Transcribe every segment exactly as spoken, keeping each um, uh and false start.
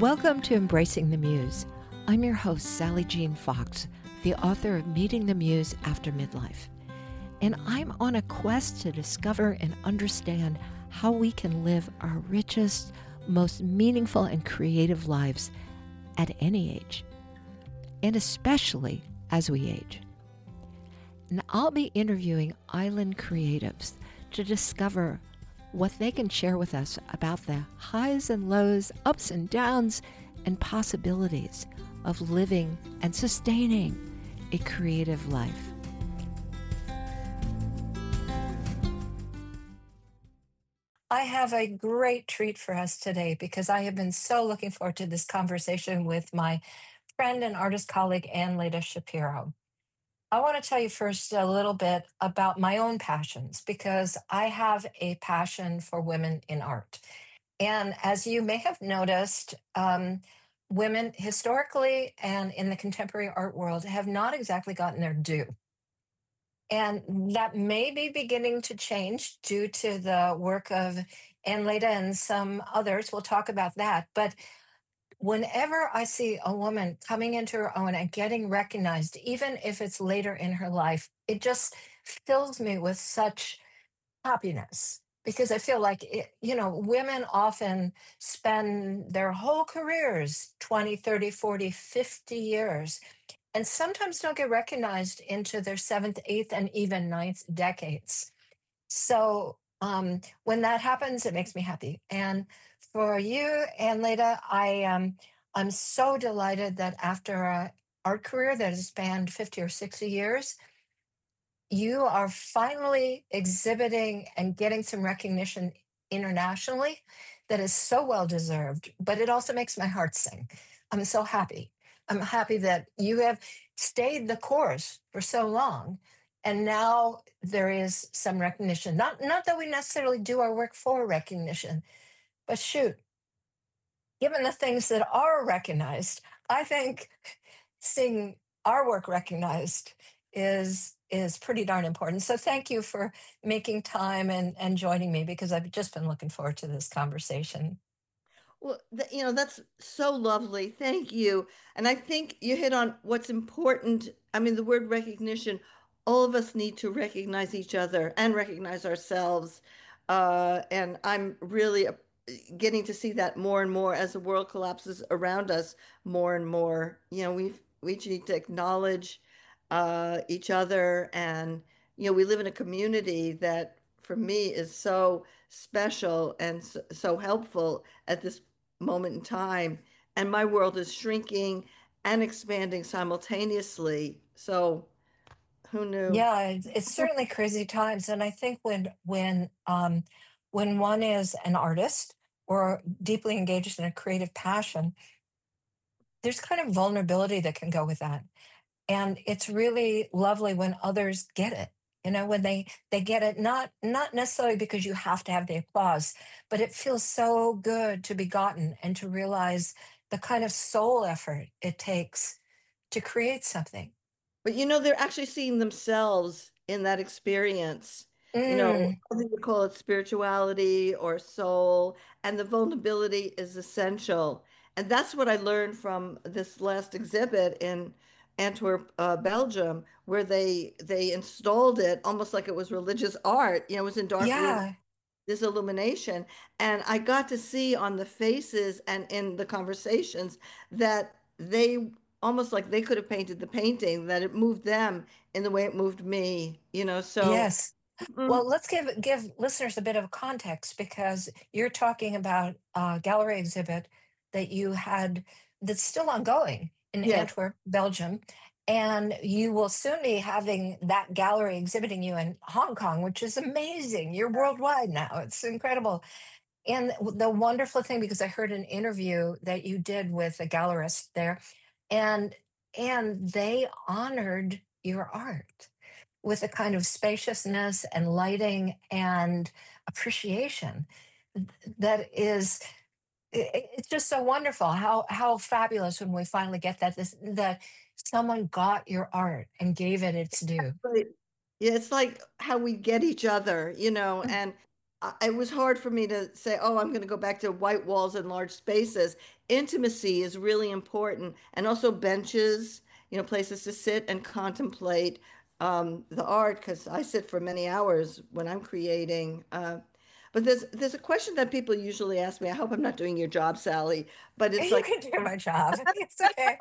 Welcome to Embracing the Muse. I'm your host, Sally Jean Fox, the author of Meeting the Muse After Midlife. And I'm on a quest to discover and understand how we can live our richest, most meaningful, and creative lives at any age, and especially as we age. And I'll be interviewing island creatives to discover what they can share with us about the highs and lows, ups and downs, and possibilities of living and sustaining a creative life. I have a great treat for us today because I have been so looking forward to this conversation with my friend and artist colleague, Ann Leda Shapiro. I want to tell you first a little bit about my own passions because I have a passion for women in art. And as you may have noticed, um, women historically and in the contemporary art world have not exactly gotten their due. And that may be beginning to change due to the work of Ann Leda and some others. We'll talk about that. But whenever I see a woman coming into her own and getting recognized, even if it's later in her life, it just fills me with such happiness because I feel like, it, you know, women often spend their whole careers twenty, thirty, forty, fifty years and sometimes don't get recognized into their seventh, eighth, and even ninth decades. So um, when that happens, it makes me happy. And for you, Ann Leda, I um, I'm so delighted that after a art career that has spanned fifty or sixty years, you are finally exhibiting and getting some recognition internationally that is so well deserved, but it also makes my heart sing. I'm so happy. I'm happy that you have stayed the course for so long. And now there is some recognition. Not, not that we necessarily do our work for recognition, but shoot, given the things that are recognized, I think seeing our work recognized is is pretty darn important. So thank you for making time and and joining me because I've just been looking forward to this conversation. Well, th- you know, that's so lovely. Thank you. And I think you hit on what's important. I mean, the word recognition, all of us need to recognize each other and recognize ourselves. Uh, and I'm really uh, getting to see that more and more as the world collapses around us more and more. You know, we we each need to acknowledge uh, each other. And, you know, we live in a community that for me is so special and so, so helpful at this moment in time, and my world is shrinking and expanding simultaneously. So who knew? Yeah, it's, it's certainly crazy times, and I think when when um, when one is an artist or deeply engaged in a creative passion, there's kind of vulnerability that can go with that. And it's really lovely when others get it, you know, when they they get it, not not necessarily because you have to have the applause, but it feels so good to be gotten and to realize the kind of soul effort it takes to create something. But you know, they're actually seeing themselves in that experience. You know, Mm, whether you call it spirituality or soul, and the vulnerability is essential. And that's what I learned from this last exhibit in Antwerp, uh, Belgium, where they they installed it almost like it was religious art. You know, it was in dark room, yeah. this illumination, and I got to see on the faces and in the conversations that they almost like they could have painted the painting, that it moved them in the way it moved me, you know. So Yes. mm, Well, let's give give listeners a bit of context because you're talking about a gallery exhibit that you had that's still ongoing in yes. Antwerp, Belgium, and you will soon be having that gallery exhibiting you in Hong Kong, which is amazing. You're worldwide now. It's incredible. And the wonderful thing, because I heard an interview that you did with a gallerist there, and and they honored your art with a kind of spaciousness and lighting and appreciation that is it's just so wonderful how how fabulous when we finally get that this that someone got your art and gave it its due. But yeah, it's like how we get each other, you know, Mm. and I- it was hard for me to say, oh, I'm going to go back to white walls and large spaces. Intimacy is really important, and also benches, you know, places to sit and contemplate um, the art, because I sit for many hours when I'm creating. Uh, but there's there's a question that people usually ask me. I hope I'm not doing your job, Sally, but it's You like, can do my job. It's okay.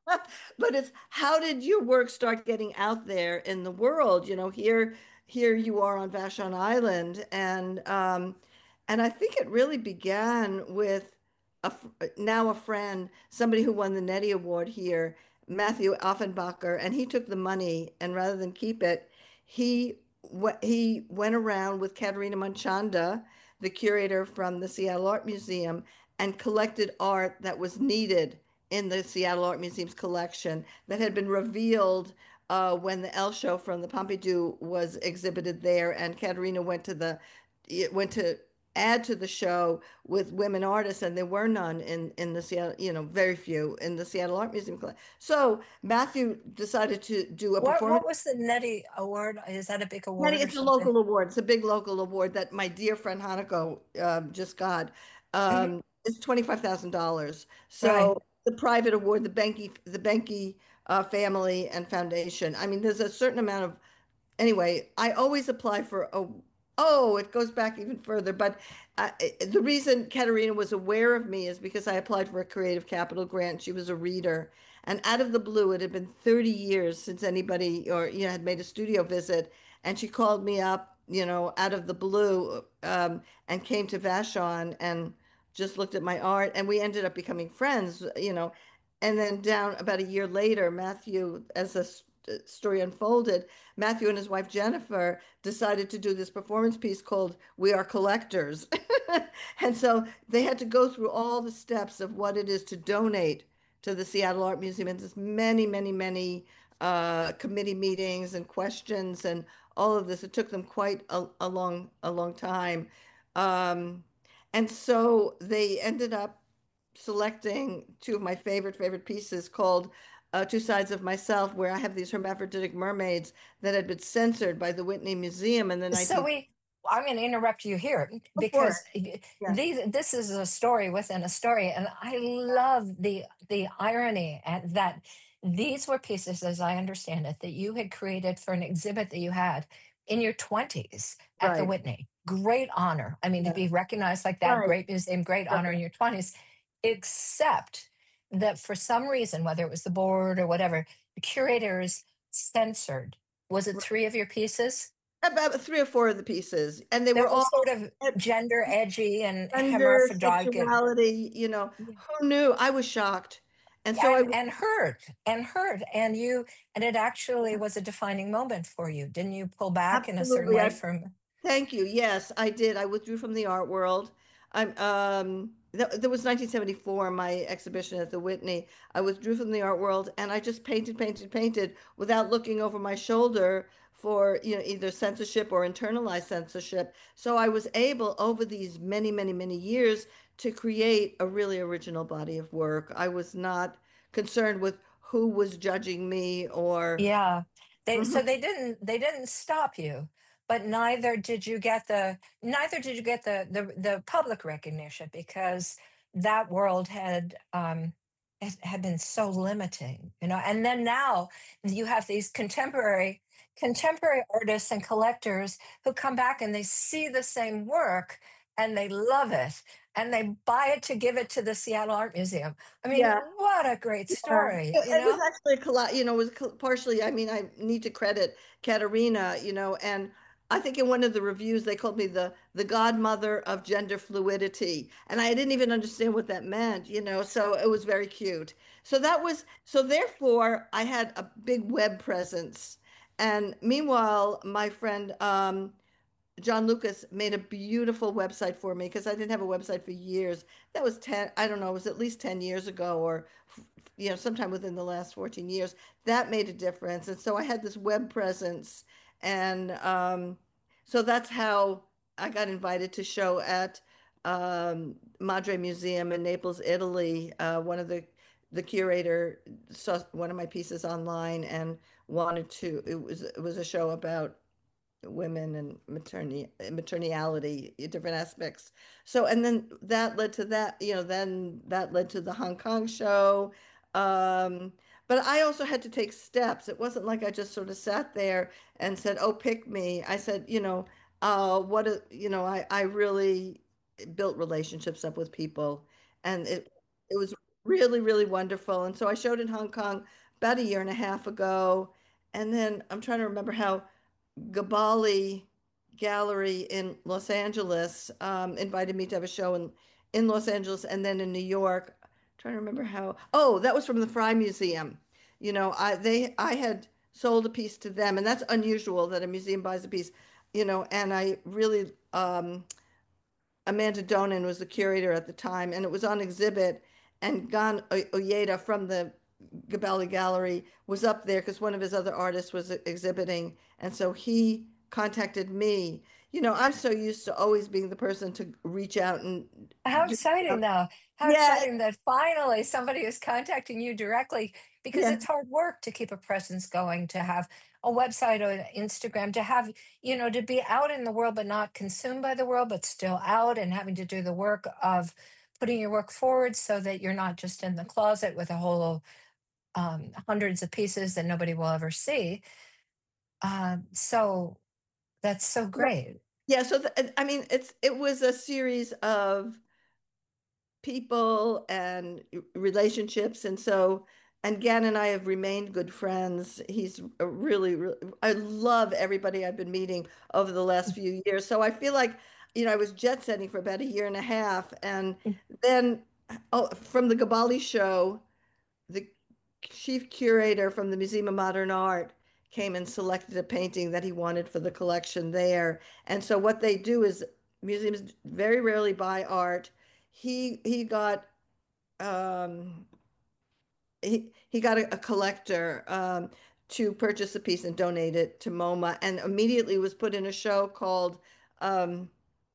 but it's how did your work start getting out there in the world? You know, here here you are on Vashon Island, and um, and I think it really began with a now a friend, somebody who won the Nettie Award here, Matthew Offenbacher, and he took the money and rather than keep it, he he went around with Katerina Manchanda, the curator from the Seattle Art Museum, and collected art that was needed in the Seattle Art Museum's collection that had been revealed uh, when the Elle show from the Pompidou was exhibited there, and Katerina went to the went to add to the show with women artists, and there were none in in the Seattle, you know, very few in the Seattle Art Museum. So Matthew decided to do a What performance. what was the Nettie Award? Is that a big Nettie, award or it's a something? local award. It's a big local award that my dear friend Hanako um, just got. Mhm. Um, it's twenty-five thousand dollars. Right. So the private award, the Benke, the Benke uh, family and foundation. I mean, there's a certain amount of anyway, I always apply for a, oh, it goes back even further. But uh, the reason Katerina was aware of me is because I applied for a Creative Capital grant. She was a reader. And out of the blue, it had been thirty years since anybody or, you know, had made a studio visit. And she called me up, you know, out of the blue um, and came to Vashon and just looked at my art. And we ended up becoming friends, you know. And then down about a year later, Matthew, as the story unfolded, Matthew and his wife Jennifer decided to do this performance piece called We Are Collectors. And so they had to go through all the steps of what it is to donate to the Seattle Art Museum, and just many, many, many uh, committee meetings and questions and all of this. It took them quite a, a long, a long time. Um, and so they ended up selecting two of my favorite, favorite pieces called uh, Two Sides of Myself, where I have these hermaphroditic mermaids that had been censored by the Whitney Museum in the So nineteen. we, I'm going to interrupt you here Before it. because Yeah, these, this is a story within a story, and I love the the irony at that these were pieces, as I understand it, that you had created for an exhibit that you had in your twenties at the right. Whitney. Great honor. I mean, to Yeah, be recognized like that, right, great museum, great honor in right. your twenties, except that for some reason, whether it was the board or whatever, the curators censored. Was it Right. three of your pieces? About three or four of the pieces, and they were That all was sort of gender edgy and gender, hermaphroditic and sexuality, you know, who knew? I was shocked. And so I, and and hurt and hurt and you and it actually was a defining moment for you. Didn't you pull back in a certain absolutely, way I from thank you. Yes, I did. I withdrew from the art world. I'm um that, that was nineteen seventy-four, my exhibition at the Whitney. I withdrew from the art world and I just painted, painted, painted without looking over my shoulder for, you know, either censorship or internalized censorship. So I was able over these many, many, many years to create a really original body of work. I was not concerned with who was judging me or yeah. They Mhm. so they didn't they didn't stop you, but neither did you get the neither did you get the the, the public recognition because that world had um had had been so limiting, you know. And then now you have these contemporary contemporary artists and collectors who come back and they see the same work and they love it and they buy it to give it to the Seattle Art Museum. I mean, Yeah. what a great Yeah, story, it, you it was know? actually a colla you know, it was co- partially, I mean, I need to credit Katerina, you know, and I think in one of the reviews they called me the the godmother of gender fluidity, and I didn't even understand what that meant, you know, so it was very cute. So that was, so therefore I had a big web presence. And meanwhile, my friend um John Lucas made a beautiful website for me because I didn't have a website for years. That was ten, I don't know, it was at least ten years ago or, you know, sometime within the last fourteen years. That made a difference. And so I had this web presence. And um, so that's how I got invited to show at um, Madre Museum in Naples, Italy. Uh, one of the the curator saw one of my pieces online and wanted to, it was it was a show about women and maternity, maternality, different aspects. So, and then that led to that, you know, then that led to the Hong Kong show. Um, but I also had to take steps. It wasn't like I just sort of sat there and said, "Oh, pick me." I said, you know, uh, what, a, you know, I, I really built relationships up with people, and it, it was really, really wonderful. And so I showed in Hong Kong about a year and a half ago. And then I'm trying to remember how Gabali Gallery in Los Angeles um, invited me to have a show in, in Los Angeles and then in New York. I'm trying to remember how, oh, that was from the Fry Museum. You know, I they I had sold a piece to them, and that's unusual that a museum buys a piece, you know, and I really um, Amanda Donen was the curator at the time, and it was on exhibit. And Gan Oyeda from the Gabelli Gallery was up there because one of his other artists was exhibiting. And so he contacted me. You know, I'm so used to always being the person to reach out and How do exciting, stuff. though. How Yeah, exciting that finally somebody is contacting you directly because yeah, it's hard work to keep a presence going, to have a website or an Instagram, to have, you know, to be out in the world but not consumed by the world, but still out and having to do the work of putting your work forward so that you're not just in the closet with a whole um, hundreds of pieces that nobody will ever see. Um, so that's so great. yeah. So the, I mean, it's it was a series of people and relationships. And so, and Gan and I have remained good friends. He's a really, really, I love everybody I've been meeting over the last few years. So I feel like, you know, I was jet setting for about a year and a half. And then oh, from the Gabali show, the chief curator from the Museum of Modern Art came and selected a painting that he wanted for the collection there. And so what they do is museums very rarely buy art. He he got um, he he got a, a collector um, to purchase a piece and donate it to MoMA, and immediately was put in a show called um,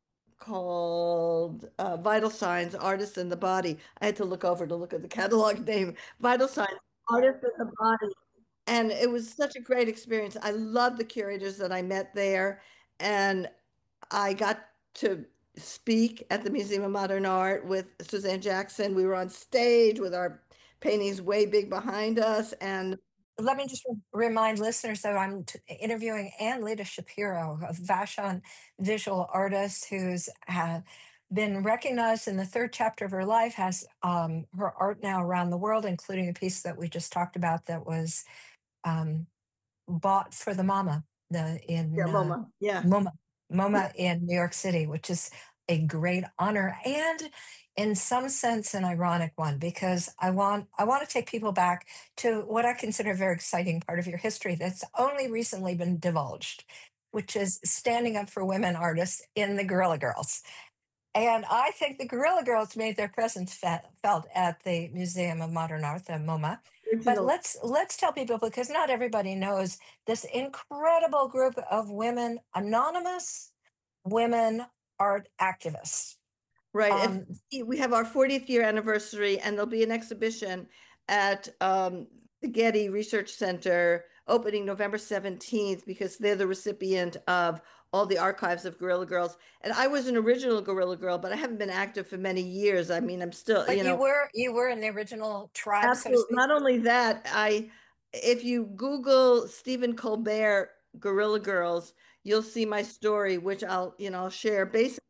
called uh, Vital Signs: Artists in the Body. I had to look over to look at the catalog name. Vital Signs: Artists in the Body, and it was such a great experience. I love the curators that I met there, and I got to speak at the Museum of Modern Art with Suzanne Jackson. We were on stage with our paintings way big behind us. And Let me just re- remind listeners that I'm t- interviewing Ann Leda Shapiro, a Vashon visual artist who's uh, been recognized in the third chapter of her life, has um, her art now around the world, including a piece that we just talked about that was um, bought for the MoMA the, yeah, in uh, MoMA. Yeah. MoMA, Yeah. MoMA in New York City, which is a great honor and in some sense an ironic one because I want I want to take people back to what I consider a very exciting part of your history that's only recently been divulged, which is standing up for women artists in the Guerrilla Girls. And I think the Guerrilla Girls made their presence fe- felt at the Museum of Modern Art, the MoMA. But Original. let's let's tell people because not everybody knows this incredible group of women, anonymous women art activists. Right. Um, And we have our fortieth year anniversary, and there'll be an exhibition at um, the Getty Research Center opening November seventeenth because they're the recipient of all the archives of Guerrilla Girls. And I was an original Guerrilla Girl, but I haven't been active for many years. I mean, I'm still, but you you know, were you were in the original tribe, so to absolutely. speak. Not only that, I, if you Google Stephen Colbert Guerrilla Girls, you'll see my story, which I'll, you know, I'll share. Basically,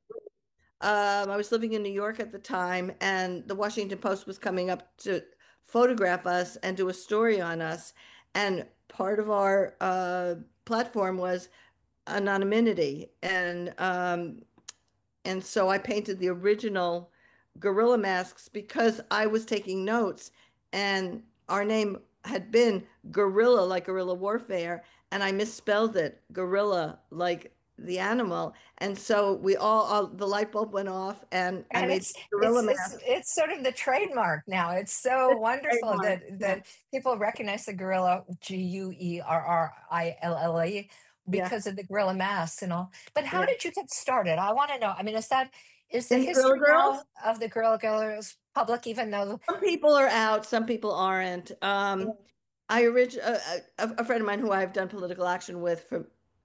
um, I was living in New York at the time, and the Washington Post was coming up to photograph us and do a story on us. And part of our uh, platform was anonymity. And um, and so I painted the original gorilla masks because I was taking notes, and our name had been gorilla, like guerrilla warfare, and I misspelled it, gorilla, like the animal. And so we all, all the light bulb went off, and I And made it's gorilla it's it's masks. it's sort of the trademark now. It's so wonderful Trademark. that Yeah, that people recognize the gorilla, G U E R R I L L E, yeah, because of the gorilla masks and all. But how yeah. did you get started? I want to know. I mean, is that is the And Gorilla history Girls? now of the Gorilla Girls public, even though Some people are out, some people aren't. you Um, know, I orig a, a, a friend of mine who I've done political action with for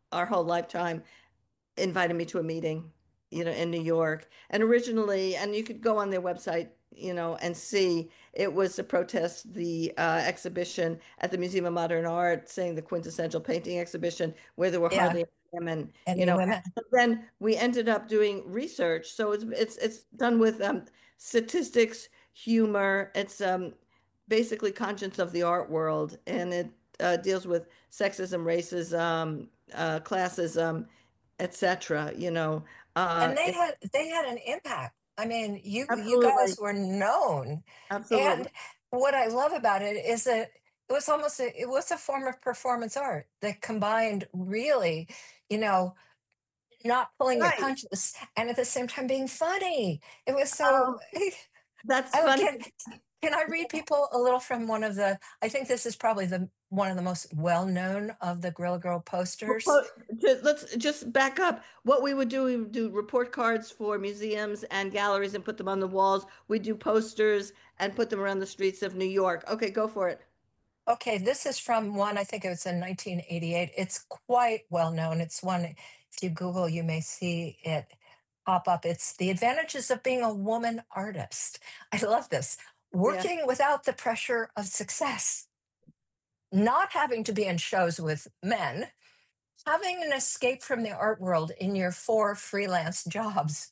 our whole lifetime invited me to a meeting, you know, in New York. And originally, and you could go on their website, you know, and see it was to protest the uh, exhibition at the Museum of Modern Art, saying the quintessential painting exhibition, where there were Yeah. hardly any women, you Any know. women? But then we ended up doing research. So it's it's it's done with um, statistics, humor. It's um, basically conscience of the art world, and it uh, deals with sexism, racism, uh, classism, et cetera. You know, uh, And they it, had they had an impact. I mean, you you guys absolutely, were known. absolutely. And what I love about it is that it was almost a, it was a form of performance art that combined really, you know, not pulling your Right. punches and at the same time being funny. It was so Um, that's I funny. can can I read people a little from one of the I think this is probably the one of the most well-known of the Guerrilla Girl Well, posters. po- ju- let's just back up. What we would do, we would do report cards for museums and galleries and put them on the walls. We do posters and put them around the streets of New York. Okay, go for it. Okay, this is from one, I think it was in nineteen eighty-eight. It's quite well known. It's one, if you Google, you may see it pop up. It's the advantages of being a woman artist. I love this. Yeah. Working without the pressure of success, not having to be in shows with men, having an escape from the art world in your four freelance jobs,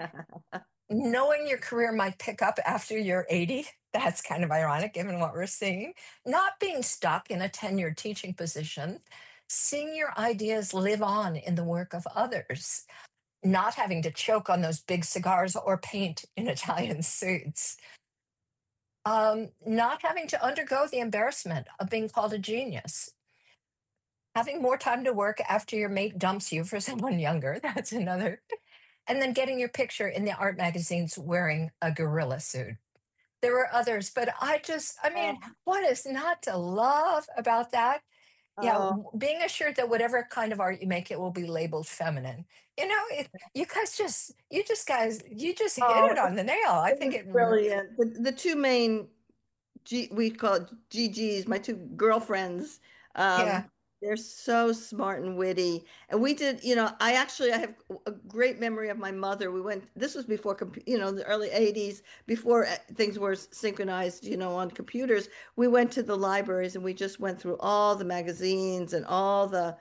knowing your career might pick up after you're eighty. That's kind of ironic given what we're seeing. Not being stuck in a tenured teaching position, seeing your ideas live on in the work of others, not having to choke on those big cigars or paint in Italian suits, um, not having to undergo the embarrassment of being called a genius, having more time to work after your mate dumps you for someone younger. That's another. And then getting your picture in the art magazines wearing a gorilla suit. There were others, but I just, I mean, Oh, what is not to love about that? Yeah, oh, w- being assured that whatever kind of art you make, it will be labeled feminine. You know, it, you guys just, you just guys, you just hit oh, it on the nail. I it think was it, r- brilliant. The, the two main G, we call it G Gs, my two girlfriends. yeah, Um, they're so smart and witty. And we did, you know, I actually I have a great memory of my mother. We went, this was before, compu- you know, the early eighties, before uh, things were synchronized, you know, on computers. We went to the libraries and we just went through all the magazines and all the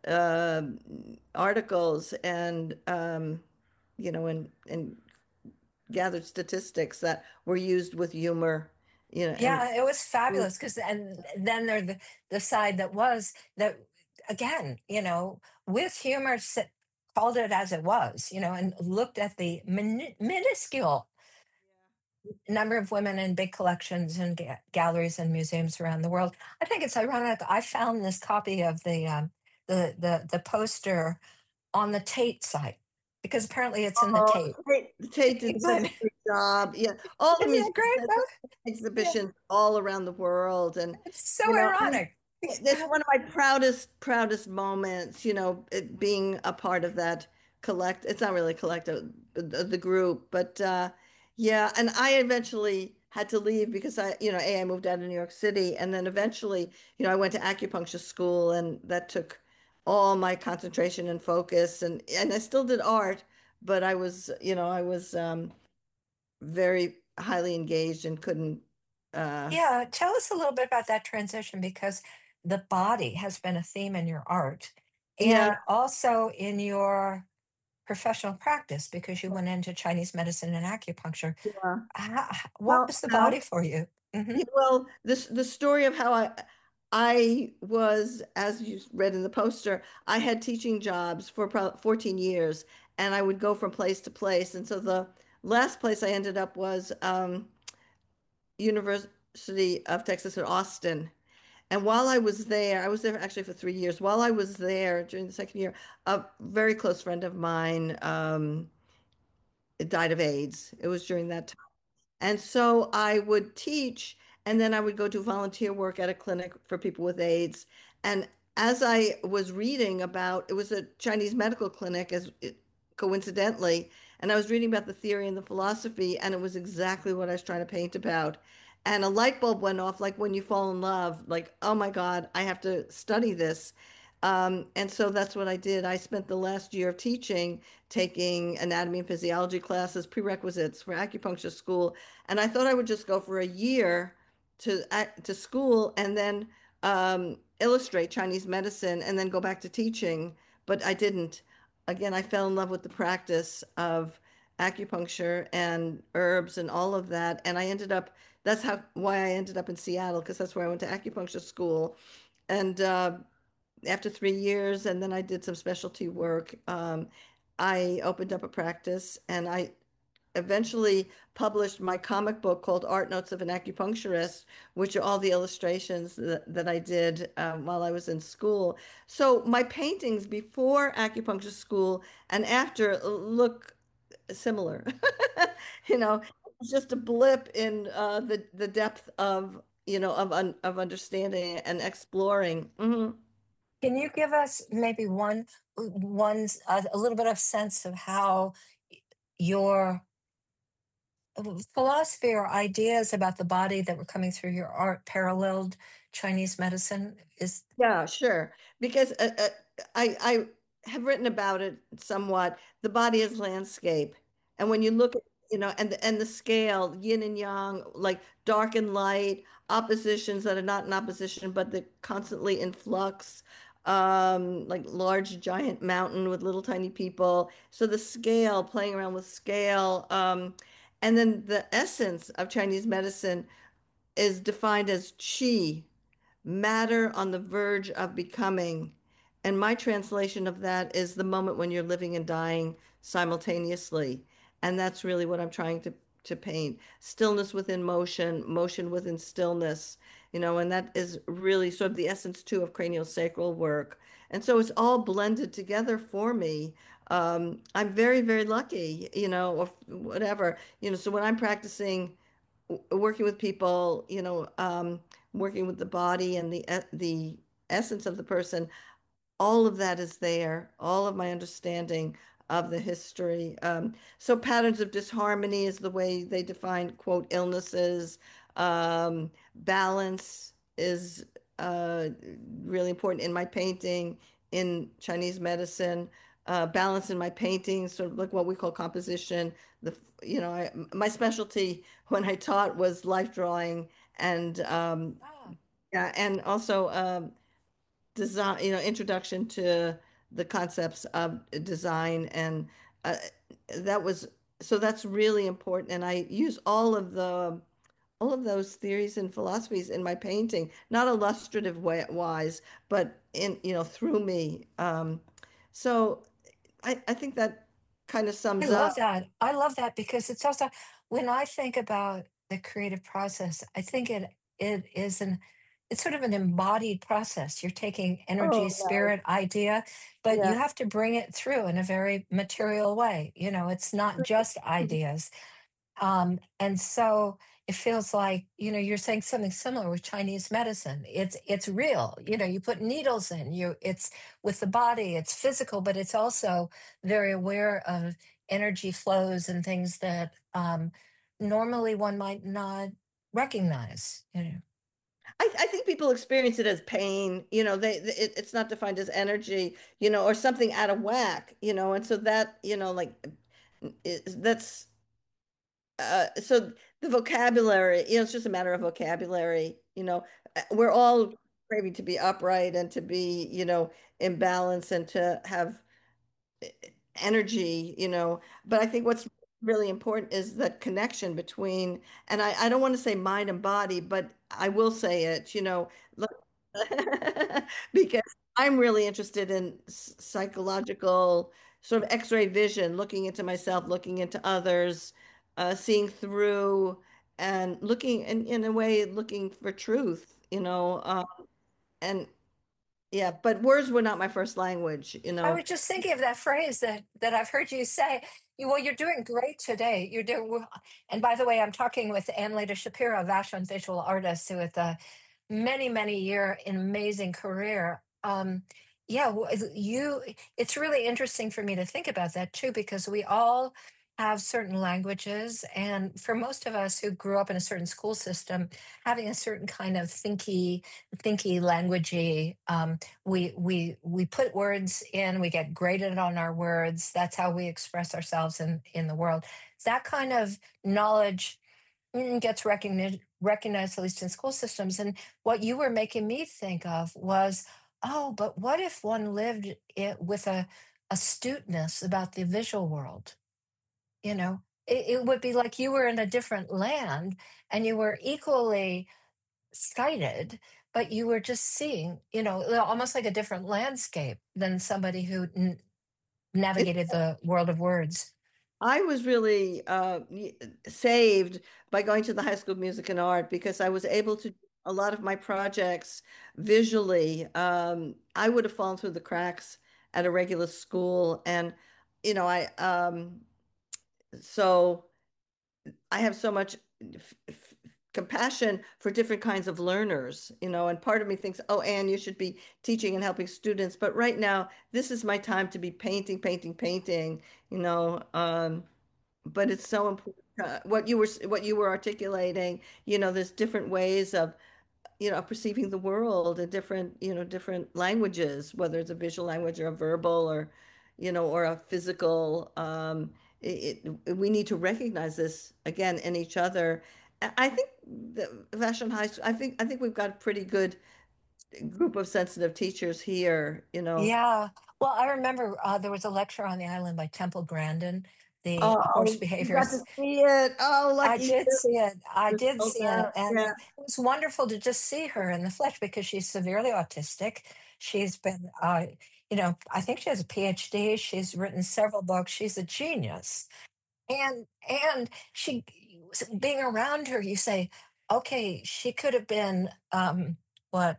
um articles and, um, you know, and, and gathered statistics that were used with humor, you know, and yeah, it was fabulous. Because, and then there the, the side that was that, again, you know, with humor, s- called it as it was, you know, and looked at the min- minuscule number of women in big collections and ga- galleries and museums around the world. I think it's ironic. I found this copy of the um, the the the poster on the Tate site because apparently it's in the oh, Tate. Tate, Tate did such But a good job. Yeah, all the isn't that museums great? had Though? Yeah, exhibitions all around the world, and it's so you know, I mean, ironic. it's one of my proudest, proudest moments. You know, it being a part of that collect. It's not really a collective, the, the group, but uh, yeah. And I eventually had to leave because I, you know, A, I moved out of New York City, and then eventually, you know, I went to acupuncture school, and that took all my concentration and focus, and and I still did art, but I was, you know, I was um, very highly engaged and couldn't. Uh, Yeah, tell us a little bit about that transition because the body has been a theme in your art yeah, and also in your professional practice because you went into Chinese medicine and acupuncture. yeah. Ho- what Well, was the body well, for you? Hmm. yeah, well, this the story of how I I was, as you read in the poster, I had teaching jobs for about fourteen years, and I would go from place to place. And so the last place I ended up was um, University of Texas at Austin. And while I was there, I was there actually for three years. While I was there during the second year, a very close friend of mine um, died of AIDS. It was during that time. And so I would teach, and then I would go do volunteer work at a clinic for people with AIDS. And as I was reading about, it was a Chinese medical clinic, as it, coincidentally, and I was reading about the theory and the philosophy, and it was exactly what I was trying to paint about. And a light bulb went off, like when you fall in love, like, oh my God, I have to study this. Um, and so that's what I did. I spent the last year of teaching, taking anatomy and physiology classes, prerequisites for acupuncture school, and I thought I would just go for a year to ac- to school and then um, illustrate Chinese medicine and then go back to teaching, but I didn't. Again, I fell in love with the practice of acupuncture and herbs and all of that, and I ended up. That's how why I ended up in Seattle because that's where I went to acupuncture school. And uh, after three years, and then I did some specialty work. Um, I opened up a practice, and I eventually published my comic book called Art Notes of an Acupuncturist, which are all the illustrations that, that I did um, while I was in school. So my paintings before acupuncture school and after look similar. You know, it's just a blip in uh, the the depth of you know of un of understanding and exploring. Mhm. Can you give us maybe one one's a, a little bit of sense of how your uh, philosophy or ideas about the body that were coming through your art paralleled Chinese medicine? Is Yeah, sure. Because uh, uh, I I have written about it somewhat. The body is landscape, and when you look at you know, and the, and the scale, yin and yang, like dark and light, oppositions that are not in opposition, but they're constantly in flux. Um, like large giant mountain with little tiny people. So the scale, playing around with scale, um, and then the essence of Chinese medicine is defined as qi, matter on the verge of becoming. And my translation of that is the moment when you're living and dying simultaneously. And that's really what I'm trying to, to paint. Stillness within motion, motion within stillness, you know, and that is really sort of the essence too of cranial sacral work. And so it's all blended together for me. Um, I'm very, very lucky, you know, or whatever, you know, so when I'm practicing working with people, you know, um, working with the body and the e- the essence of the person, all of that is there, all of my understanding of the history. Um, so patterns of disharmony is the way they define, quote, illnesses. Um, balance is uh, really important in my painting, in Chinese medicine. Uh, balance in my painting, sort of like what we call composition. The, you know, I, my specialty when I taught was life drawing and um, ah, yeah, and also um, design, you know, introduction to the concepts of design and uh, that was so that's really important. And I use all of the all of those theories and philosophies in my painting, not illustrative way, wise, but in, you know, through me. Um, so I, I think that kind of I sums up. love that. I love that because it's also when I think about the creative process, I think it it is an it's sort of an embodied process. You're taking energy, Oh, spirit, idea, but yeah. you have to bring it through in a very material way. You know, it's not just ideas. Um, and so it feels like, you know, you're saying something similar with Chinese medicine. It's it's real. You know, you put needles in, you it's with the body, it's physical, but it's also very aware of energy flows and things that um, normally one might not recognize. You know. I, I think people experience it as pain, you know, they, it, it's not defined as energy, you know, or something out of whack, you know, and so that, you know, like is, that's uh so the vocabulary, you know, it's just a matter of vocabulary, you know. Uh, we're all craving to be upright and to be, you know, in balance and to have energy, you know. But I think what's really important is that connection between, and I, I don't want to say mind and body, but I will say it, you know, look, because I'm really interested in s- psychological sort of X-ray vision, looking into myself, looking into others, uh, seeing through and looking in, in a way, looking for truth, you know, uh, and yeah, but words were not my first language, you I know. was just thinking of that phrase that that I've heard you say. You, well, you're doing great today. You're doing, well- and by the way, I'm talking with Ann Leda Shapiro, a Vashon visual artist with a many, many year amazing career. Um, yeah, w- you. It's really interesting for me to think about that too, because we all have certain languages. And for most of us who grew up in a certain school system, having a certain kind of thinky, thinky, languagey, um, we we we put words in, we get graded on our words. That's how we express ourselves in in the world. That kind of knowledge mm, gets recognized recognized at least in school systems. And what you were making me think of was, oh, but what if one lived it with a astuteness about the visual world? You know, it, it would be like you were in a different land and you were equally sighted, but you were just seeing, you know, almost like a different landscape than somebody who n- It, navigated the world of words. I was really uh, y- saved by going to the High School of Music and Art because I was able to do a lot of my projects visually. Um, I would have fallen through the cracks at a regular school, and you know, I um, so I have so much f f compassion for different kinds of learners, you know, and part of me thinks, oh, Anne, you should be teaching and helping students. But right now, this is my time to be painting, painting, painting, you know. Um, but it's so important. Uh, what you were what you were articulating, you know, there's different ways of you know, perceiving the world in different, you know, different languages, whether it's a visual language or a verbal or, you know, or a physical. Um, it, it, we need to recognize this again in each other. I I think the Vashon High School, I think I think we've got a pretty good group of sensitive teachers here, you know. Yeah. Well, I remember uh, there was a lecture on the island by Temple Grandin, the horse Oh, you got to behaviorist. see it. Oh, I lucky did you. see it. I You're did so see it. down. And Yeah. uh, it was wonderful to just see her in the flesh because she's severely autistic. She's been, uh, you know, I think she has a PhD. She's written several books. She's a genius. And, and she, being around her, you say, okay, she could have been, um, what,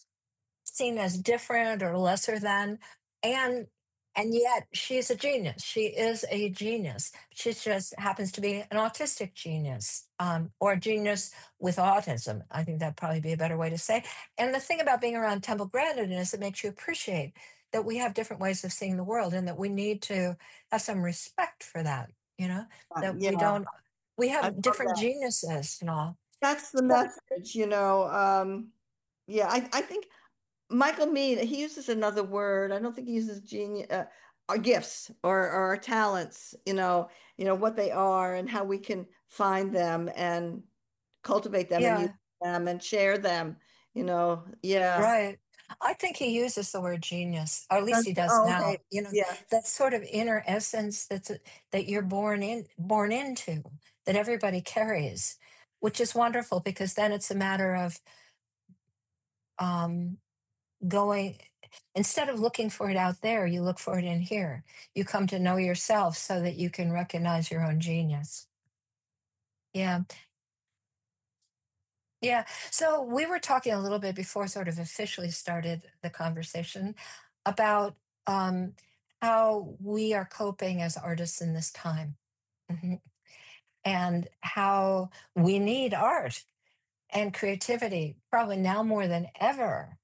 seen as different or lesser than, and and yet she's a genius. She is a genius. She just happens to be an autistic genius, um, or a genius with autism. I think that'd probably be a better way to say. And the thing about being around Temple Grandin is it makes you appreciate that we have different ways of seeing the world, and that we need to have some respect for that. You know, Uh, that we yeah. don't. We I have love different that. geniuses and all. That's the So message, you know. Um, yeah, I, I think Michael Mead, he uses another word. I don't think he uses genius, uh, our gifts or, or our talents, you know, you know, what they are and how we can find them and cultivate them and use yeah, them and share them, you know. Yeah. right. I think he uses the word genius, or at least That's, he does oh, okay. now. You know, Yeah. that sort of inner essence that's that you're born in, born into, that everybody carries, which is wonderful because then it's a matter of um, going instead of looking for it out there, you look for it in here. You come to know yourself so that you can recognize your own genius. Yeah. Yeah. So we were talking a little bit before sort of officially started the conversation about um, how we are coping as artists in this time. Mhm. And how we need art and creativity, probably now more than ever,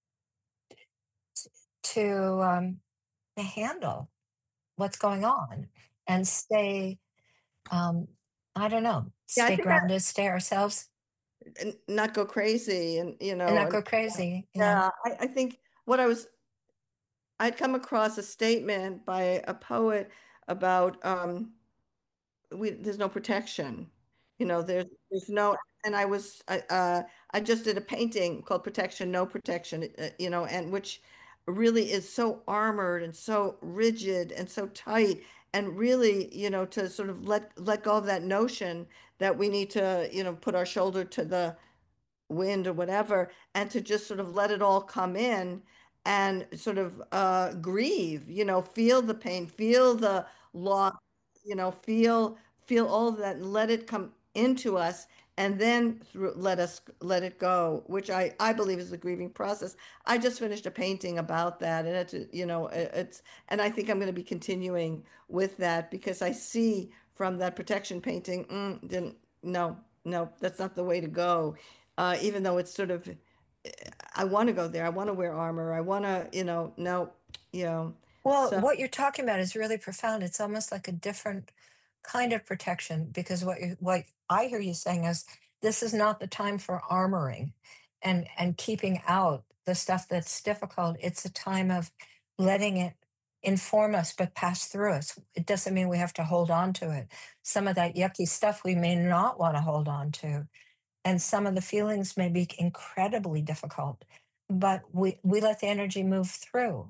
to, um, to handle what's going on and stay, um, I don't know, Yeah, I stay think I grounded, stay ourselves, and not go crazy and, you and know, not and go crazy. Yeah. yeah, I, I think what I was I'd come across a statement by a poet about um we there's no protection. You know, there's there's no and I was I uh I just did a painting called Protection, No Protection, uh, you know, and which really is so armored and so rigid and so tight and really, you know, to sort of let let go of that notion that we need to, you know, put our shoulder to the wind or whatever, and to just sort of let it all come in and sort of uh, grieve, you know, feel the pain, feel the loss, you know, feel feel all of that and let it come into us and then through, let us let it go, which I I believe is the grieving process. I just finished a painting about that, and it's you know it- it's and I think I'm going to be continuing with that because I see from that protection painting, mm, didn't no no that's not the way to go, uh, even though it's sort of, I want to go there. I want to wear armor. I want to, you know, no, you know. Well, So what you're talking about is really profound. It's almost like a different kind of protection, because what you, what I hear you saying is this is not the time for armoring and and keeping out the stuff that's difficult. It's a time of letting it inform us but pass through us. It doesn't mean we have to hold on to it. Some of that yucky stuff we may not want to hold on to, and some of the feelings may be incredibly difficult, but we we let the energy move through.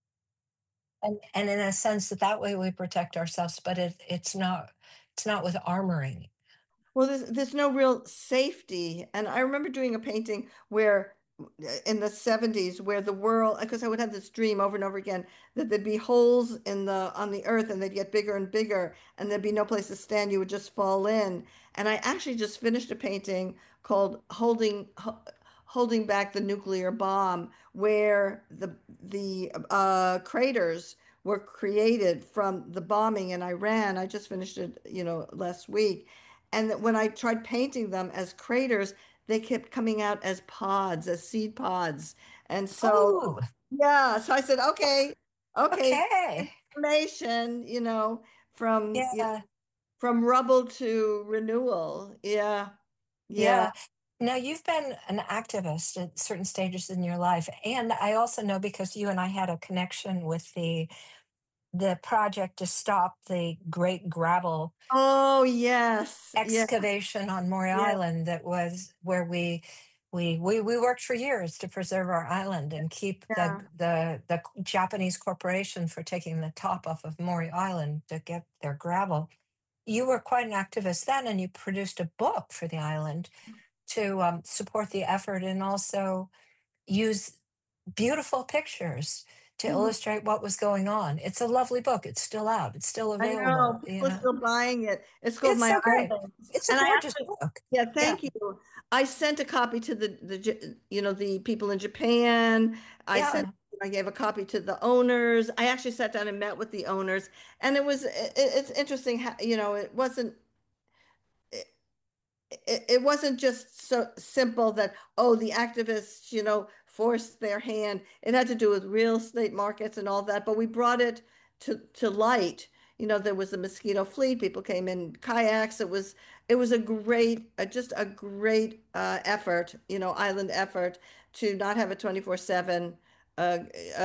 And and in a sense that that way we protect ourselves, but it it's not it's not with armoring. Well, there's there's no real safety. And I remember doing a painting where in the seventies where the world, because I would have this dream over and over again that there'd be holes in the on the earth and they'd get bigger and bigger and there'd be no place to stand, you would just fall in. And I actually just finished a painting called Holding Ho- Holding Back the Nuclear Bomb, where the the uh, craters were created from the bombing in Iran. I just finished it, you know, last week. And that when I tried painting them as craters, they kept coming out as pods, as seed pods. And so, Oh, yeah, so I said, okay, okay, okay. transformation, you know, from you know, Yeah, from rubble to renewal. Yeah, yeah. yeah. Now you've been an activist at certain stages in your life, and I also know because you and I had a connection with the the project to stop the great gravel Oh, yes, yeah, excavation on Maury yeah, Island, that was where we we we we worked for years to preserve our island and keep the yeah. the the Japanese corporation for taking the top off of Maury Island to get their gravel. You were quite an activist then, and you produced a book for the island to um, support the effort and also use beautiful pictures to Mhm. illustrate what was going on. It's a lovely book. It's still out. It's still I know available. You people are know, still buying it. It's called it's My so great. Island, It's a and I gorgeous actually, book. yeah, Yeah, thank you. I sent a copy to the the J- you know the people in Japan. I sent, yeah. I gave a copy to the owners. I actually sat down and met with the owners, and it was it, it's interesting how, you know, it wasn't it, it wasn't just so simple that, oh, the activists, you know, forced their hand. It had to do with real estate markets and all that, but we brought it to to light. You know, there was a mosquito fleet, people came in kayaks. It was it was a great, uh, just a great uh, effort, you know, island effort to not have a twenty-four seven uh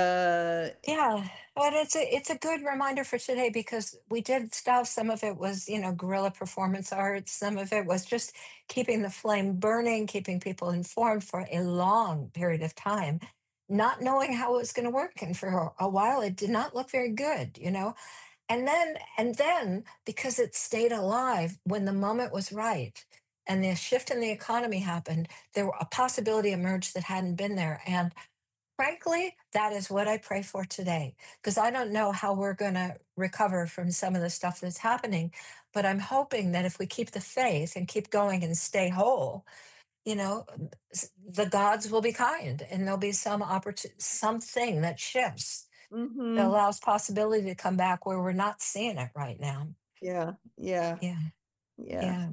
uh Yeah, but it's a it's a good reminder for today because we did stuff. Some of it was, you know, guerrilla performance art. Some of it was just keeping the flame burning, keeping people informed for a long period of time, not knowing how it was going to work. And for a while, it did not look very good, you know. And then and then because it stayed alive when the moment was right and the shift in the economy happened, there were a possibility emerged that hadn't been there. And frankly, that is what I pray for today, because I don't know how we're going to recover from some of the stuff that's happening. But I'm hoping that if we keep the faith and keep going and stay whole, you know, s- the gods will be kind and there'll be some opportunity, something that shifts, that hmm allows possibility to come back where we're not seeing it right now. yeah, yeah, Yeah. yeah, Yeah.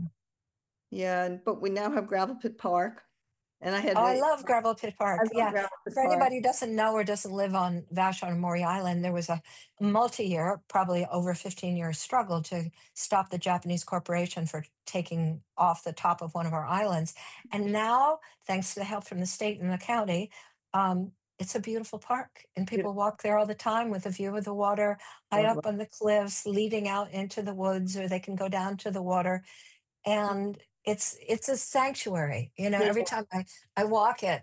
yeah. And but we now have Gravel Pit Park, and I had Oh, I the love Gravel Pit I Park. love Yeah. Gravel Pit For Park. anybody who doesn't know or doesn't live on Vashon or Maury Island, there was a multi-year, probably over fifteen year struggle to stop the Japanese corporation for taking off the top of one of our islands. And now, thanks to the help from the state and the county, um, it's a beautiful park, and people Beautiful. walk there all the time with a view of the water, high Love, love. up on the cliffs, leading out into the woods, or they can go down to the water, and it's it's a sanctuary. You know, every Yeah, time I I walk it,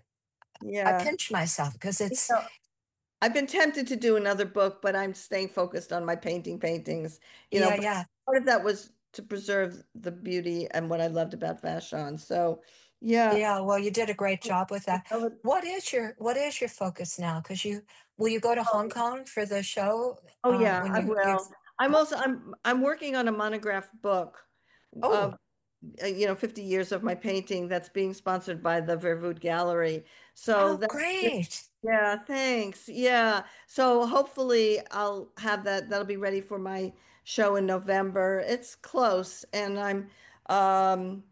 I yeah. pinch myself because You it's know, I've been tempted to do another book, but I'm staying focused on my painting paintings, you know, yeah, but yeah, part of that was to preserve the beauty and what I loved about Vashon. So, yeah. yeah. Well, you did a great job with that. I would- What is your what is your focus now? Because you will you go to Hong Oh, Kong for the show oh, um, yeah, when I you you will. I'm also I'm I'm working on a monograph book oh of uh, you know, fifty years of my painting that's being sponsored by the Vervoud Gallery. So oh that, great. yeah, thanks. Yeah. So hopefully I'll have that. That'll be ready for my show in November. It's close, and I'm, um,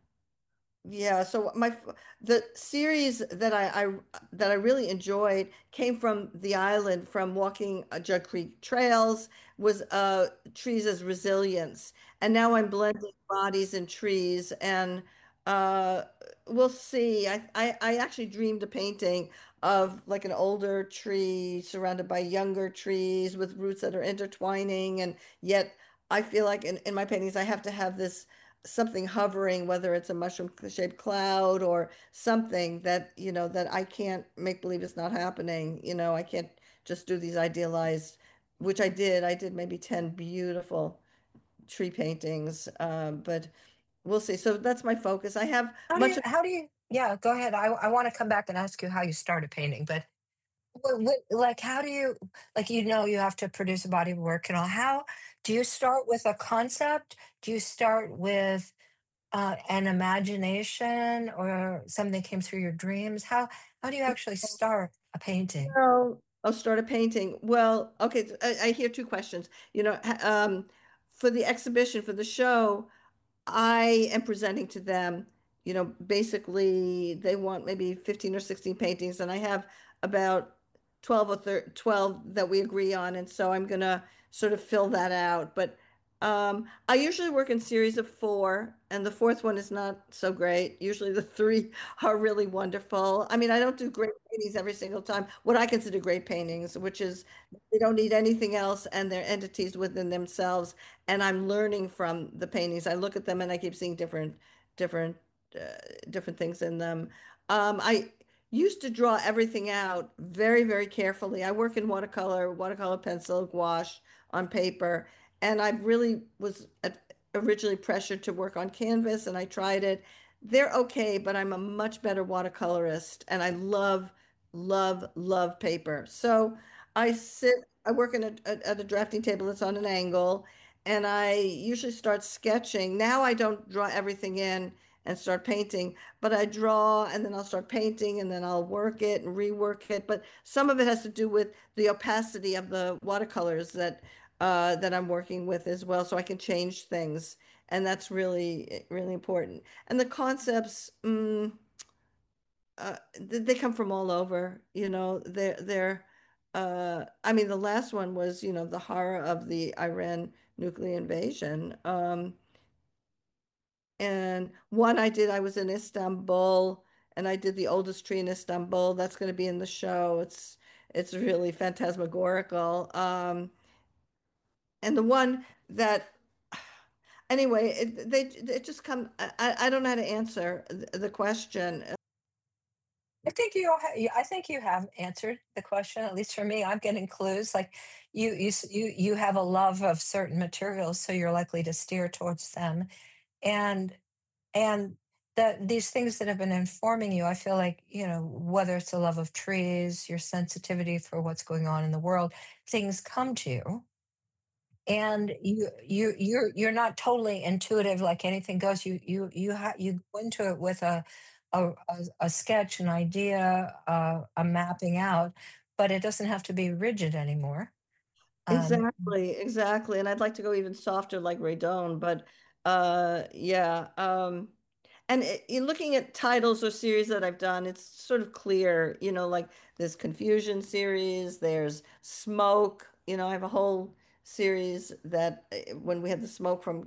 yeah. So my the series that I, I that I really enjoyed came from the island, from walking uh, Jug Creek trails, was uh trees as resilience, and now I'm blending bodies and trees, and uh, we'll see. I, I I actually dreamed a painting of like an older tree surrounded by younger trees with roots that are intertwining, and yet I feel like in, in my paintings I have to have this something hovering, whether it's a mushroom shaped cloud or something that, you know, that I can't make believe it's not happening. You know, I can't just do these idealized, which I did. I did maybe ten beautiful tree paintings, um, but we'll see. So that's my focus. I have How do much you, of, how do you, yeah, go ahead. I, I want to come back and ask you how you started painting, but what, what, like, how do you, like, you know, you have to produce a body of work and all. How do you start with a concept? Do you start with uh, an imagination or something came through your dreams? How, how do you actually start a painting? well, I'll start a painting. Well, okay, so I, I hear two questions. You know, ha- um, for the exhibition, for the show, I am presenting to them, you know, basically they want maybe fifteen or sixteen paintings, and I have about twelve or thirteen, twelve that we agree on. And so I'm gonna sort of fill that out. But um, I usually work in series of four, and the fourth one is not so great. Usually the three are really wonderful. I mean, I don't do great paintings every single time. What I consider great paintings, which is they don't need anything else and they're entities within themselves, and I'm learning from the paintings. I look at them and I keep seeing different, different, uh, different things in them. Um, I used to draw everything out very, very carefully. I work in watercolor, watercolor pencil, gouache on paper, and I really was at, originally pressured to work on canvas, and I tried it. They're okay, but I'm a much better watercolorist, and I love, love, love paper. So I sit, I work in a, at a drafting table that's on an angle, and I usually start sketching. Now I don't draw everything in and start painting, but I draw and then I'll start painting and then I'll work it and rework it. But some of it has to do with the opacity of the watercolors that uh, that I'm working with as well, so I can change things, and that's really really important. And the concepts, mm, uh, th- they come from all over, you know, they're they're uh I mean the last one was, you know, the horror of the Iran nuclear invasion. Um and one I did, I was in Istanbul and I did the oldest tree in Istanbul. That's going to be in the show. It's it's really phantasmagorical. Um and the one that anyway, it, they it just come I, I don't know how to answer the the question. I think you all ha yeah, I think you have answered the question, at least for me, I'm getting clues, like, you you s you you have a love of certain materials, so you're likely to steer towards them, and and that these things that have been informing you, I feel like, you know, whether it's a love of trees, your sensitivity for what's going on in the world, things come to you, and you you you're you're not totally intuitive like anything goes. You you you ha you go into it with a a a a sketch, an idea, uh, a mapping out, but it doesn't have to be rigid anymore. Um, Exactly, exactly. And I'd like to go even softer like Raydon, but uh yeah. Um and it, in looking at titles or series that I've done, it's sort of clear, you know, like there's Confusion series, there's Smoke, you know, I have a whole series that uh, when we had the smoke from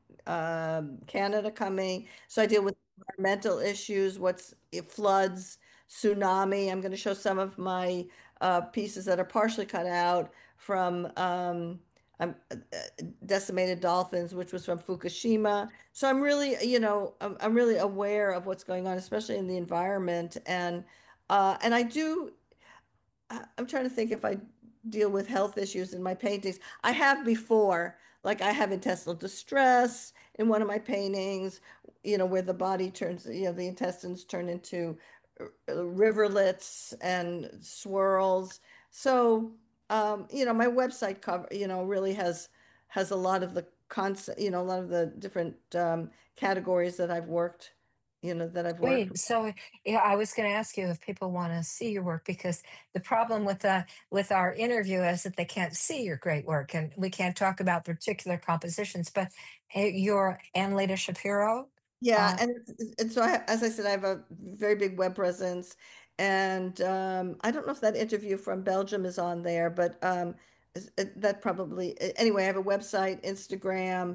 um, Canada coming. So I deal with environmental issues, what's it, floods, tsunami. I'm going to show some of my uh, pieces that are partially cut out from um, um, uh, decimated dolphins, which was from Fukushima. So I'm really, you know, I'm, I'm really aware of what's going on, especially in the environment. And uh, and I do I- I'm trying to think if I deal with health issues in my paintings. I have before, like I have intestinal distress in one of my paintings, you know, where the body turns, you know, the intestines turn into uh, riverlets and swirls. So, um, you know, my website cover, you know, really has has a lot of the concept, you know, a lot of the different um, categories that I've worked, you know, that I've worked Great. with. So, yeah, I was going to ask you if people want to see your work because the problem with the with our interview is that they can't see your great work, and we can't talk about particular compositions. But uh, your Ann Leda Shapiro, Yeah, uh, and and so I, as I said, I have a very big web presence, and um, I don't know if that interview from Belgium is on there, but um, is- it- that probably anyway. I have a website, Instagram,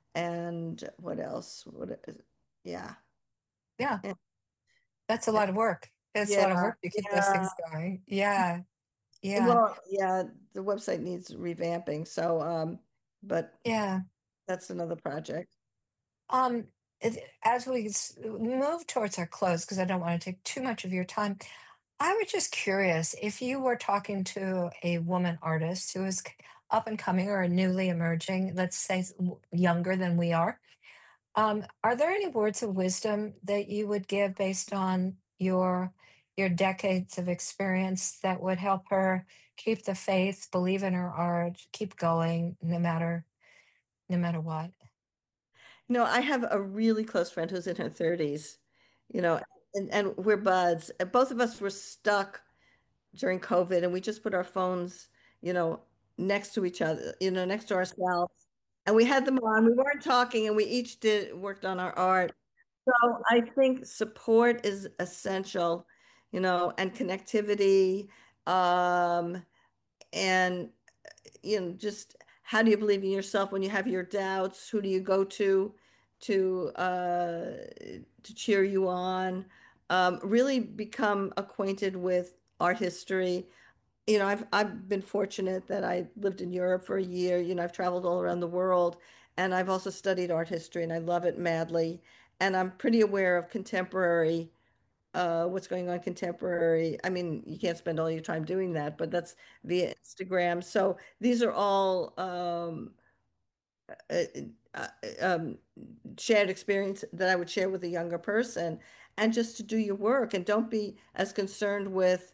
And what else? What is, yeah. Yeah, And- that's a lot of work. It's a Yeah, lot of work to keep those yeah. things going. Yeah, yeah, Well, yeah, the website needs revamping. So, um, but yeah. that's another project. Um, it- as we s- move towards our close, because I don't want to take too much of your time, I was just curious if you were talking to a woman artist who is c- up and coming or newly emerging, let's say s- w- younger than we are. Um, are there any words of wisdom that you would give based on your your decades of experience that would help her keep the faith, believe in her art, keep going no matter no matter what? No, I have a really close friend who's in her thirties, you know, and, and we're buds. And both of us were stuck during COVID and we just put our phones, you know, next to each other, you know, next to ourselves. And we had them on. We weren't talking and we each did worked on our art. So I think support is essential, you know, and connectivity. Um, and you know, just how do you believe in yourself when you have your doubts? Who do you go to to uh, to cheer you on? Um, really become acquainted with art history. You know, I've I've been fortunate that I lived in Europe for a year. You know, I've traveled all around the world, and I've also studied art history, and I love it madly. And I'm pretty aware of contemporary uh, what's going on contemporary. I mean, you can't spend all your time doing that, but that's via Instagram. So these are all um, uh, uh, um, shared experience that I would share with a younger person, and just to do your work and don't be as concerned with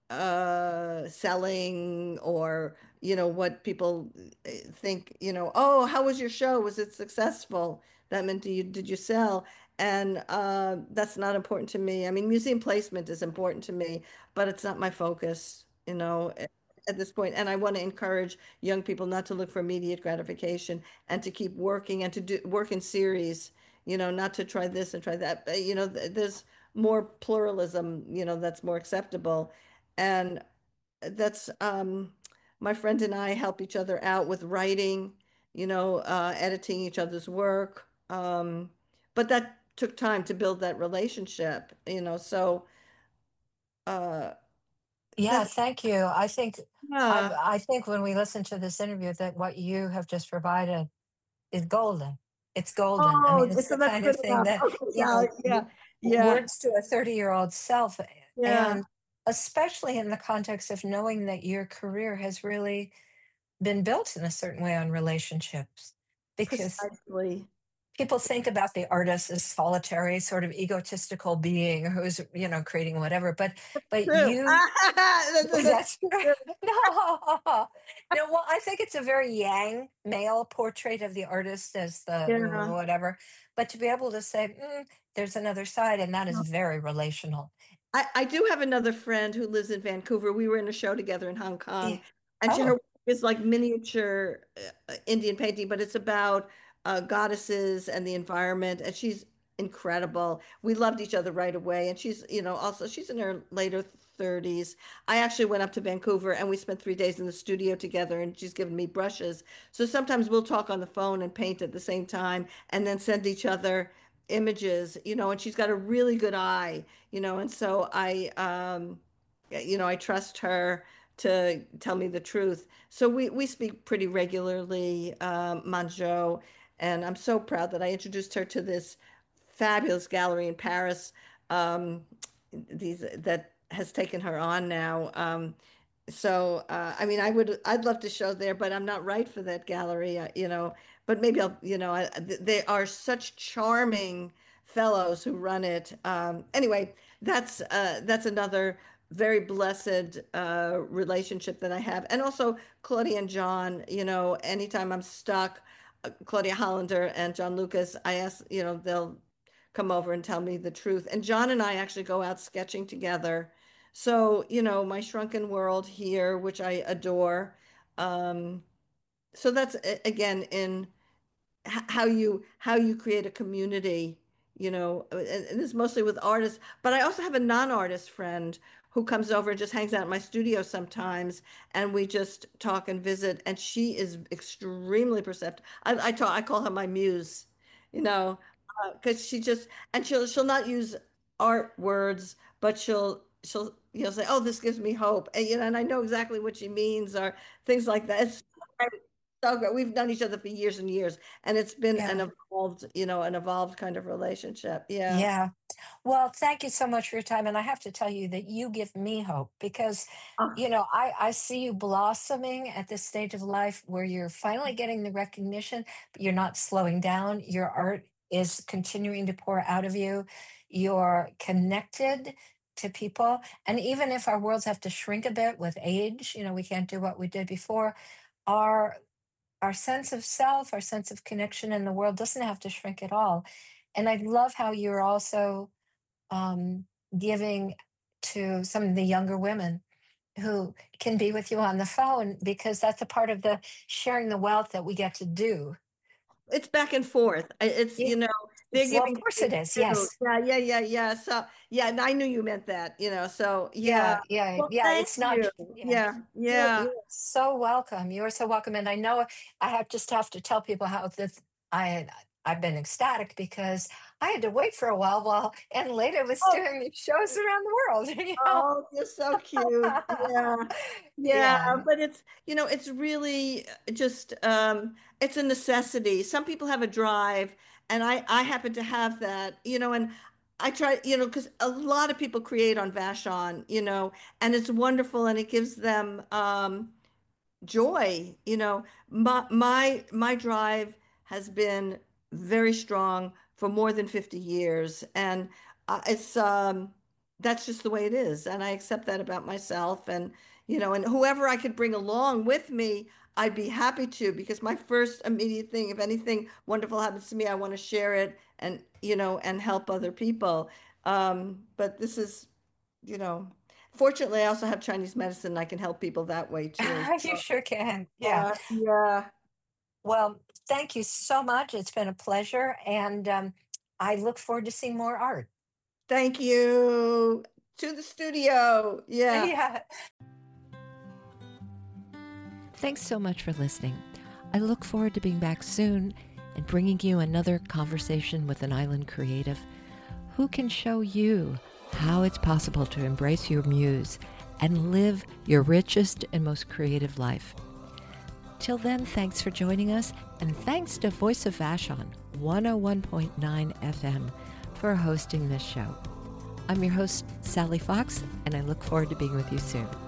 uh selling or you know what people uh, think, you know, oh, how was your show, was it successful, that meant do you did you sell, and uh that's not important to me. I mean, museum placement is important to me, but it's not my focus, you know, at, at this point. And I want to encourage young people not to look for immediate gratification and to keep working and to do work in series, you know, not to try this and try that. But, you know, th- there's more pluralism, you know, that's more acceptable. And that's um my friend and I help each other out with writing, you know, uh, editing each other's work. Um, but that took time to build that relationship, you know, so uh Yeah, that's thank you. I think I yeah. I think when we listen to this interview that what you have just provided is golden. It's golden. I Oh, mean, it's so the that's kind good of thing enough. that, Okay, you Sally. know, Yeah. w- Yeah. words to a thirty-year-old self, Yeah. and especially in the context of knowing that your career has really been built in a certain way on relationships. Because Precisely. people think about the artist as solitary, sort of egotistical being who's, you know, creating whatever, but but True. you That's, that's that's true. no, no. Well, I think it's a very yang male portrait of the artist as the Yeah. whatever. But to be able to say, "Mm, there's another side," and that is very relational. I, I do have another friend who lives in Vancouver. We were in a show together in Hong Yeah. Kong, and she, her Oh, work is like miniature uh, Indian painting, but it's about uh, goddesses and the environment, and she's incredible. We loved each other right away, and she's, you know, also she's in her later thirties. I actually went up to Vancouver and we spent three days in the studio together, and she's given me brushes. So sometimes we'll talk on the phone and paint at the same time, and then send each other images, you know, and she's got a really good eye, you know, and so I, um, you know, I trust her to tell me the truth. So we we speak pretty regularly, um, Manjo, and I'm so proud that I introduced her to this fabulous gallery in Paris, um, these that has taken her on now. Um, so, uh, I mean, I would, I'd love to show there, but I'm not right for that gallery, uh, you know. But maybe I'll, you know, I, th- they are such charming fellows who run it. Um, anyway, that's uh, that's another very blessed uh, relationship that I have, and also Claudia and John. You know, anytime I'm stuck, uh, Claudia Hollander and John Lucas, I ask, you know, they'll come over and tell me the truth. And John and I actually go out sketching together. So, you know, my shrunken world here, which I adore. Um, so that's a- again in h- how you how you create a community, you know, and, and it's mostly with artists. But I also have a non-artist friend who comes over and just hangs out at my studio sometimes, and we just talk and visit. And she is extremely perceptive. I, I talk, I call her my muse, you know, because she just and she'll she'll not use art words, but she'll she'll you know say, "Oh, this gives me hope," and you know, and I know exactly what she means or things like that. It's so good. We've known each other for years and years, and it's been an Yeah. evolved, you know, an evolved kind of relationship. Yeah. Yeah. Well, thank you so much for your time. And I have to tell you that you give me hope because, Oh, you know, I, I see you blossoming at this stage of life where you're finally getting the recognition, but you're not slowing down. Your art is continuing to pour out of you. You're connected to people. And even if our worlds have to shrink a bit with age, you know, we can't do what we did before, our our sense of self, our sense of connection in the world doesn't have to shrink at all. And I love how you're also um, giving to some of the younger women who can be with you on the phone because that's a part of the sharing the wealth that we get to do. it's back and forth. I- It's, Yeah. you know, they're Well, of giving to course me it is. too. Yes. Yeah, yeah, yeah, yeah. So, yeah, and I knew you meant that, you know. So, yeah. Yeah. Yeah. Well, Yeah. thank It's not, you. yeah. Yeah, You're, yeah. you're so welcome. You're so welcome. And I know I have just have to tell people how this, I had, I've been ecstatic because I had to wait for a while while Ann Leda was Oh, doing these shows around the world, you know? oh, you're so cute. Yeah. Yeah, Yeah. but it's, you know, it's really just um it's a necessity. Some people have a drive, and I I happen to have that, you know, and I try, you know, because a lot of people create on Vashon, you know, and it's wonderful, and it gives them um joy. You know, my my my drive has been very strong for more than fifty years, and uh, it's um that's just the way it is, and I accept that about myself. And you know, and whoever I could bring along with me, I'd be happy to, because my first immediate thing, if anything wonderful happens to me, I want to share it, and you know, and help other people. Um but this is, you know, fortunately, I also have Chinese medicine. I can help people that way too. You sure can. Yeah. Yeah, yeah. Well, thank you so much. It's been a pleasure. And um, I look forward to seeing more art. Thank you. To the studio. Yeah. Yeah. Thanks so much for listening. I look forward to being back soon and bringing you another conversation with an island creative who can show you how it's possible to embrace your muse and live your richest and most creative life. Till then, thanks for joining us, and thanks to Voice of Vashon, one oh one point nine F M, for hosting this show. I'm your host, Sally Fox, and I look forward to being with you soon.